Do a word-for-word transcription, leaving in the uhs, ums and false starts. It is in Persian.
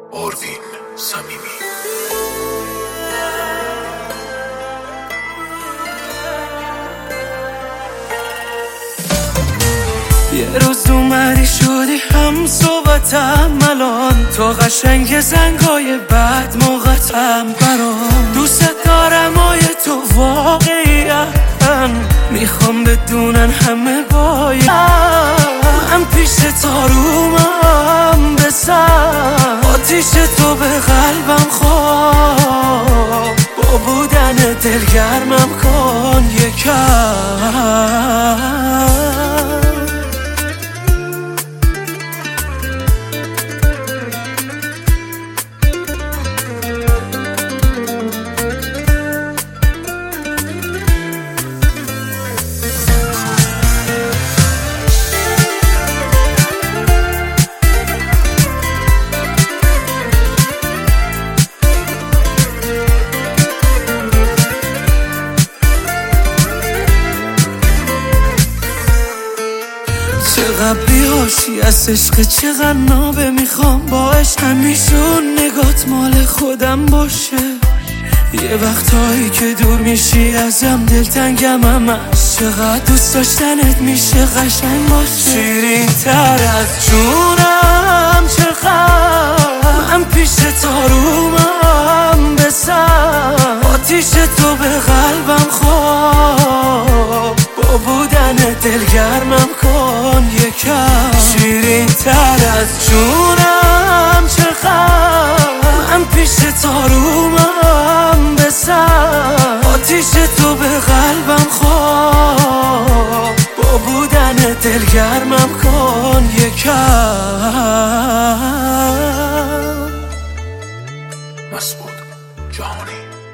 آروین صمیمی. یه روز اومدی شدی هم صحبتم، الان تو قشنگ زنگای بعد موقتم برام. دوست دارم آیه تو واقعیت، میخوام بدونن همه باید من پیش تو رومم بزن، آتیش تو به قلبم خواب، با بودن دلگرمم کن یکم. چقدر بی‌حاشیه از عشق، چقدر نابه میخوام باش همیشون نگات مال خودم باشه. یه وقتایی که دور میشی ازم دلتنگم همش، چقدر دوست داشتنت میشه قشنگ باشه. شیرین تر از جونم چقدر من پیش تو رومم بزن، آتیش تو به قلبم خواب، با بودن دلگرمم کن یکم. شیرین تر از جونم چقدر من پیش تو رومم بزن، آتیش تو به قلبم خواب، با بودن دلگرمم کن یکم. مسعود جهانی.